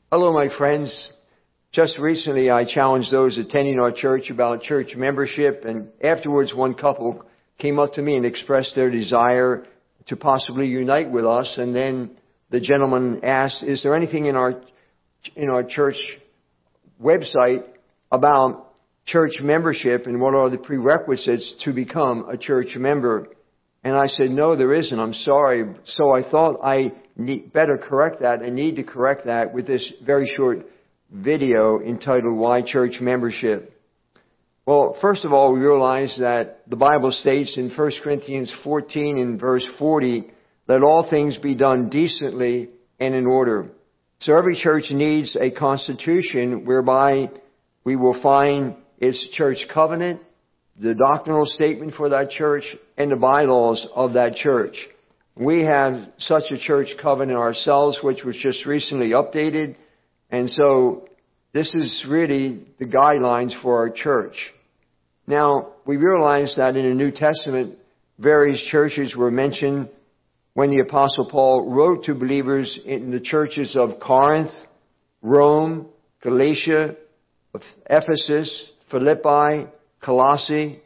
Hello, my friends. Just recently, I challenged those attending our church about church membership, and afterwards one couple came up to me and expressed their desire to possibly unite with us. And then the gentleman asked, is there anything in our church website about church membership and what are the prerequisites to become a church member? And I said, no, there isn't. I'm sorry. So I thought I better correct that and need to correct that with this very short video entitled Why Church Membership. Well, first of all, we realize that the Bible states in 1 Corinthians 14 and verse 40, let all things be done decently and in order. So every church needs a constitution whereby we will find its church covenant, the doctrinal statement for that church, and the bylaws of that church. We have such a church covenant ourselves, which was just recently updated. And so this is really the guidelines for our church. Now, we realize that in the New Testament, various churches were mentioned when the Apostle Paul wrote to believers in the churches of Corinth, Rome, Galatia, Ephesus, Philippi, Colossae,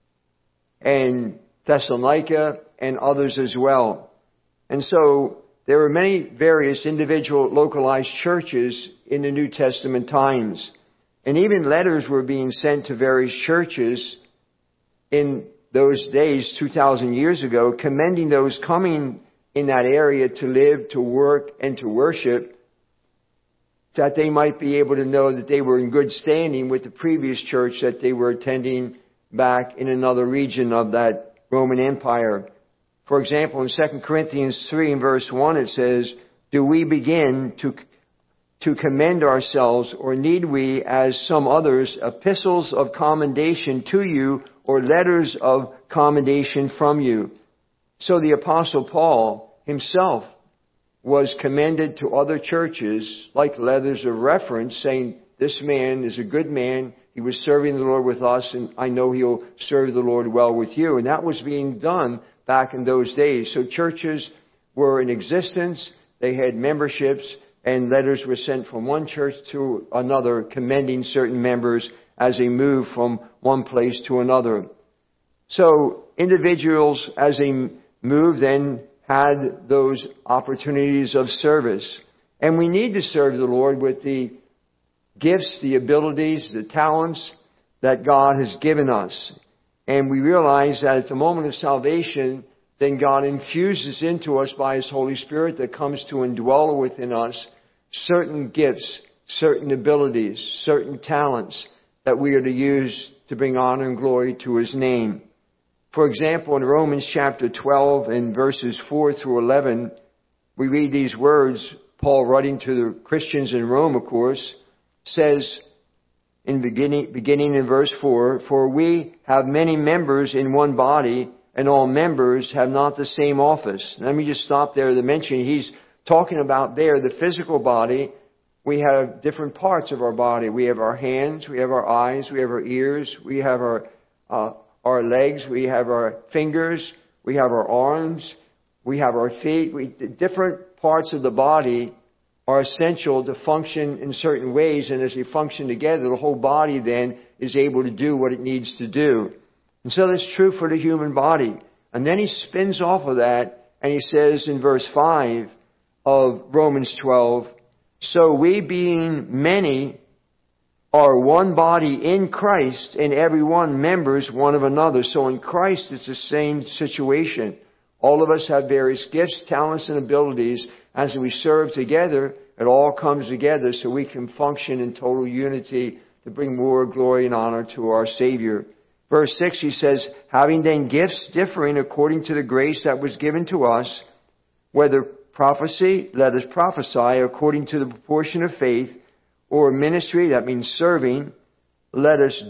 and Thessalonica, and others as well. And so there were many various individual localized churches in the New Testament times. And even letters were being sent to various churches in those days, 2,000 years ago, commending those coming in that area to live, to work, and to worship, that they might be able to know that they were in good standing with the previous church that they were attending back in another region of that Roman Empire. For example, in 2 Corinthians 3 and verse 1, it says, do we begin to commend ourselves, or need we, as some others, epistles of commendation to you, or letters of commendation from you? So the Apostle Paul himself was commended to other churches like letters of reference, saying, this man is a good man, he was serving the Lord with us, and I know he'll serve the Lord well with you. And that was being done back in those days. So churches were in existence, they had memberships, and letters were sent from one church to another, commending certain members as they moved from one place to another. So individuals, as they moved, then had those opportunities of service. And we need to serve the Lord with the gifts, the abilities, the talents that God has given us. And we realize that at the moment of salvation, then God infuses into us by His Holy Spirit that comes to indwell within us certain gifts, certain abilities, certain talents that we are to use to bring honor and glory to His name. For example, in Romans chapter 12 and verses 4 through 11, we read these words. Paul, writing to the Christians in Rome, of course, says in beginning in verse 4, for we have many members in one body, and all members have not the same office. Let me just stop there to mention he's talking about there the physical body. We have different parts of our body. We have our hands, we have our eyes, we have our ears, we have our legs, we have our fingers, we have our arms, we have our feet. Different parts of the body are essential to function in certain ways, and as they function together, the whole body then is able to do what it needs to do. And so that's true for the human body. And then he spins off of that, and he says in verse 5 of Romans 12, so we being many are one body in Christ, and every one members one of another. So in Christ, it's the same situation. All of us have various gifts, talents, and abilities. As we serve together, it all comes together so we can function in total unity to bring more glory and honor to our Savior. Verse 6, he says, having then gifts differing according to the grace that was given to us, whether prophecy, let us prophesy according to the proportion of faith, or ministry, that means serving, let us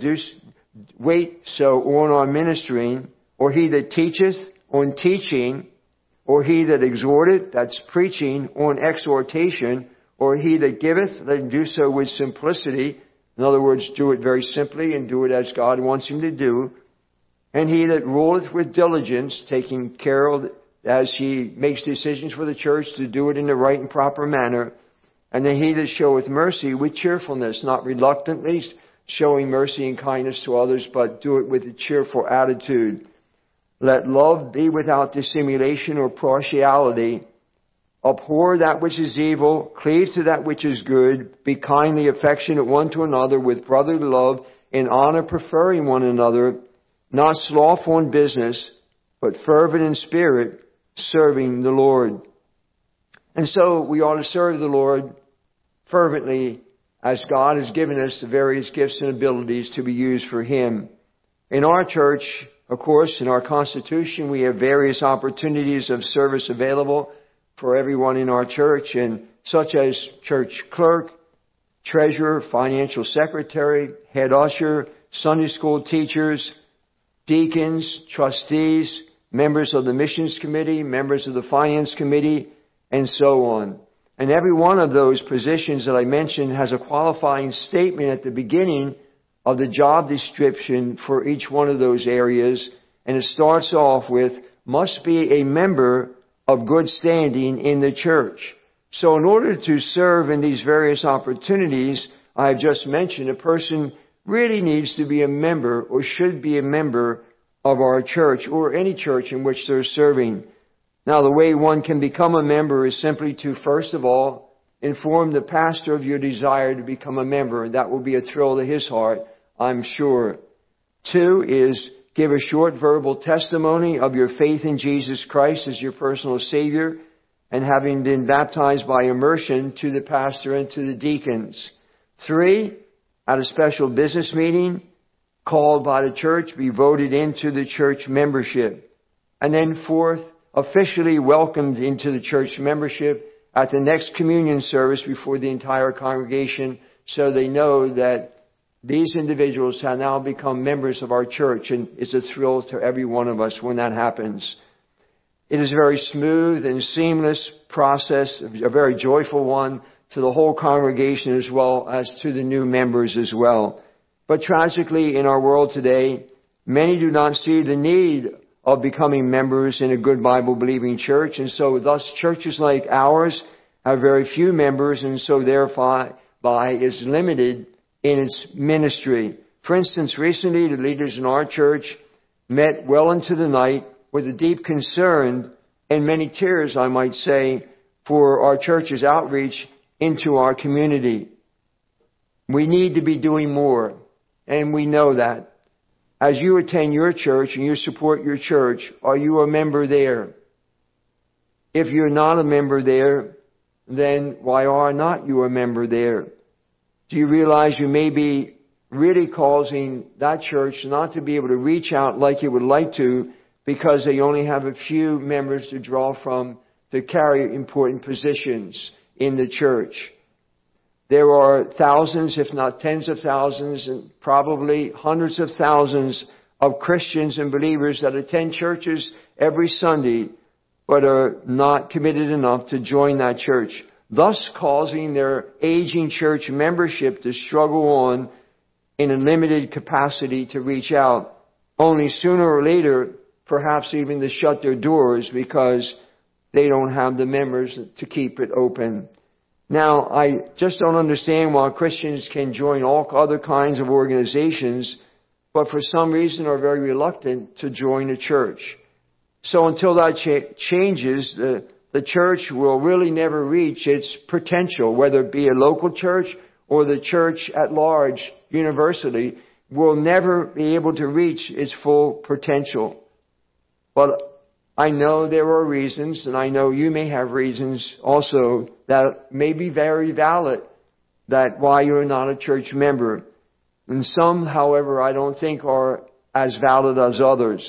wait so on our ministering, or he that teacheth on teaching, or he that exhorteth, that's preaching, on exhortation, or he that giveth, let him do so with simplicity. In other words, do it very simply and do it as God wants him to do. And he that ruleth with diligence, taking care of, as he makes decisions for the church, to do it in the right and proper manner. And then he that showeth mercy with cheerfulness, not reluctantly showing mercy and kindness to others, but do it with a cheerful attitude. Let love be without dissimulation or partiality. Abhor that which is evil, cleave to that which is good, be kindly affectionate one to another with brotherly love, in honor preferring one another, not slothful in business, but fervent in spirit, serving the Lord. And so we ought to serve the Lord fervently as God has given us the various gifts and abilities to be used for Him. In our church, of course, in our constitution, we have various opportunities of service available for everyone in our church, and such as church clerk, treasurer, financial secretary, head usher, Sunday school teachers, deacons, trustees, members of the missions committee, members of the finance committee, and so on. And every one of those positions that I mentioned has a qualifying statement at the beginning of the job description for each one of those areas. And it starts off with, must be a member of good standing in the church. So in order to serve in these various opportunities I've just mentioned, a person really needs to be a member or should be a member of our church or any church in which they're serving. Now, the way one can become a member is simply to, first of all, inform the pastor of your desire to become a member, and that will be a thrill to his heart, I'm sure. 2 is give a short verbal testimony of your faith in Jesus Christ as your personal Savior, and having been baptized by immersion to the pastor and to the deacons. 3, at a special business meeting called by the church, be voted into the church membership. And then 4th, officially welcomed into the church membership at the next communion service before the entire congregation, so they know that these individuals have now become members of our church, and it's a thrill to every one of us when that happens. It is a very smooth and seamless process, a very joyful one to the whole congregation as well as to the new members as well. But tragically, in our world today, many do not see the need of becoming members in a good Bible-believing church. And so thus churches like ours have very few members, and so thereby is limited in its ministry. For instance, recently the leaders in our church met well into the night with a deep concern and many tears, I might say, for our church's outreach into our community. We need to be doing more, and we know that. As you attend your church and you support your church, are you a member there? If you're not a member there, then why are not you a member there? Do you realize you may be really causing that church not to be able to reach out like you would like to because they only have a few members to draw from to carry important positions in the church? There are thousands, if not tens of thousands, and probably hundreds of thousands of Christians and believers that attend churches every Sunday, but are not committed enough to join that church, thus causing their aging church membership to struggle on in a limited capacity to reach out, only sooner or later, perhaps even to shut their doors because they don't have the members to keep it open. Now, I just don't understand why Christians can join all other kinds of organizations, but for some reason are very reluctant to join a church. So until that changes, the church will really never reach its potential, whether it be a local church or the church at large, universally, will never be able to reach its full potential. But I know there are reasons, and I know you may have reasons also that may be very valid that why you're not a church member. And some, however, I don't think are as valid as others.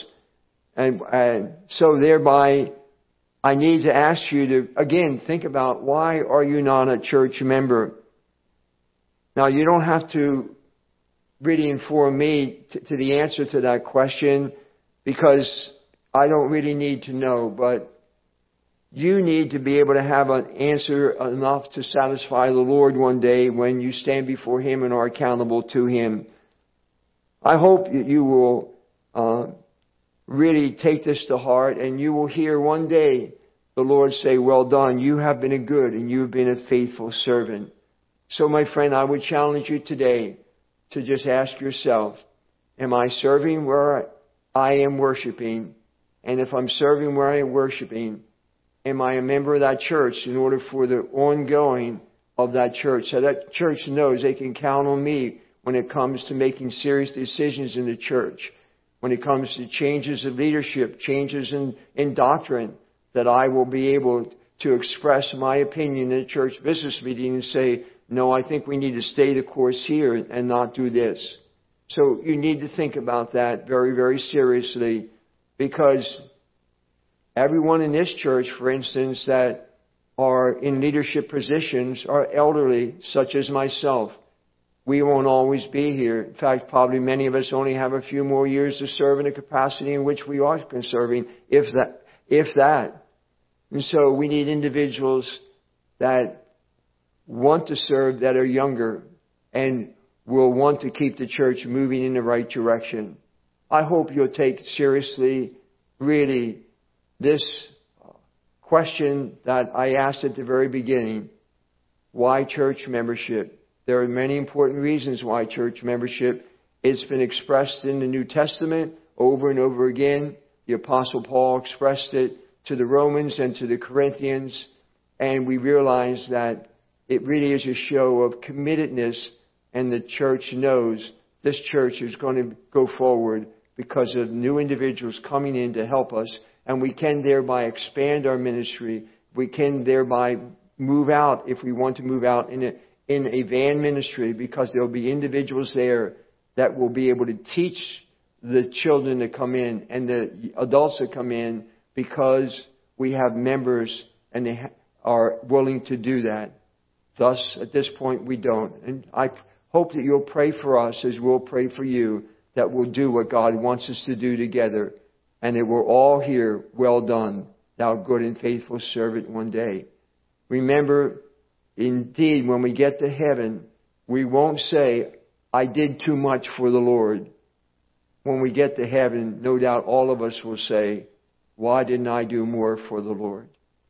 And so thereby, I need to ask you to, again, think about why are you not a church member? Now, you don't have to really inform me to the answer to that question because I don't really need to know, but you need to be able to have an answer enough to satisfy the Lord one day when you stand before Him and are accountable to Him. I hope that you will really take this to heart and you will hear one day the Lord say, well done, you have been a good and you have been a faithful servant. So my friend, I would challenge you today to just ask yourself, am I serving where I am worshiping? And if I'm serving where I am worshiping, am I a member of that church in order for the ongoing of that church? So that church knows they can count on me when it comes to making serious decisions in the church. When it comes to changes of leadership, changes in doctrine, that I will be able to express my opinion in a church business meeting and say, no, I think we need to stay the course here and not do this. So you need to think about that very, very seriously, because everyone in this church, for instance, that are in leadership positions are elderly, such as myself. We won't always be here. In fact, probably many of us only have a few more years to serve in the capacity in which we are serving, if that. And so we need individuals that want to serve, that are younger, and will want to keep the church moving in the right direction. I hope you'll take seriously, really, this question that I asked at the very beginning. Why church membership? There are many important reasons why church membership. It's been expressed in the New Testament over and over again. The Apostle Paul expressed it to the Romans and to the Corinthians. And we realize that it really is a show of committedness, and the church knows this church is going to go forward because of new individuals coming in to help us, and we can thereby expand our ministry. We can thereby move out, if we want to move out, in a van ministry, because there will be individuals there that will be able to teach the children that come in and the adults that come in, because we have members and they are willing to do that. Thus, at this point, we don't. And I hope that you'll pray for us as we'll pray for you, that we'll do what God wants us to do together, and that we're all here, well done, thou good and faithful servant, one day. Remember, indeed, when we get to heaven, we won't say, I did too much for the Lord. When we get to heaven, no doubt all of us will say, why didn't I do more for the Lord?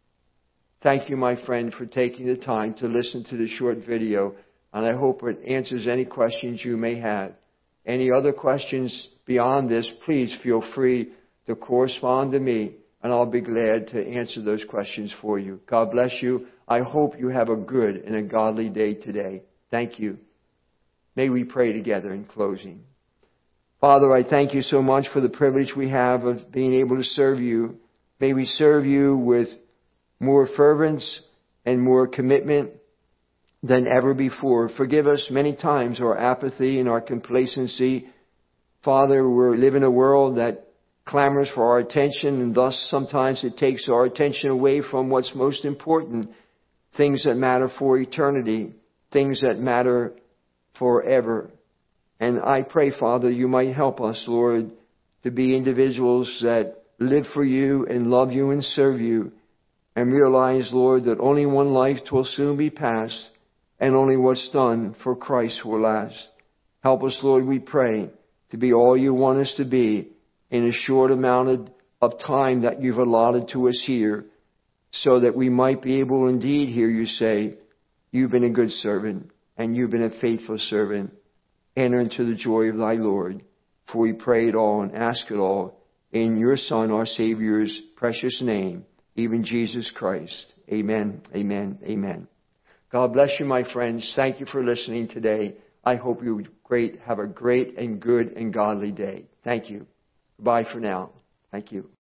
Thank you, my friend, for taking the time to listen to the short video, and I hope it answers any questions you may have. Any other questions beyond this, please feel free to correspond to me, and I'll be glad to answer those questions for you. God bless you. I hope you have a good and a godly day today. Thank you. May we pray together in closing. Father, I thank you so much for the privilege we have of being able to serve you. May we serve you with more fervence and more commitment than ever before. Forgive us many times our apathy and our complacency. Father, we live in a world that clamors for our attention, and thus sometimes it takes our attention away from what's most important, things that matter for eternity, things that matter forever. And I pray, Father, you might help us, Lord, to be individuals that live for you and love you and serve you, and realize, Lord, that only one life will soon be passed, and only what's done for Christ will last. Help us, Lord, we pray, to be all you want us to be in a short amount of time that you've allotted to us here, so that we might be able to indeed hear you say, you've been a good servant, and you've been a faithful servant. Enter into the joy of thy Lord. For we pray it all and ask it all in your Son, our Savior's precious name, even Jesus Christ. Amen, amen, amen. God bless you, my friends. Thank you for listening today. I hope you have a great and good and godly day. Thank you. Bye for now. Thank you.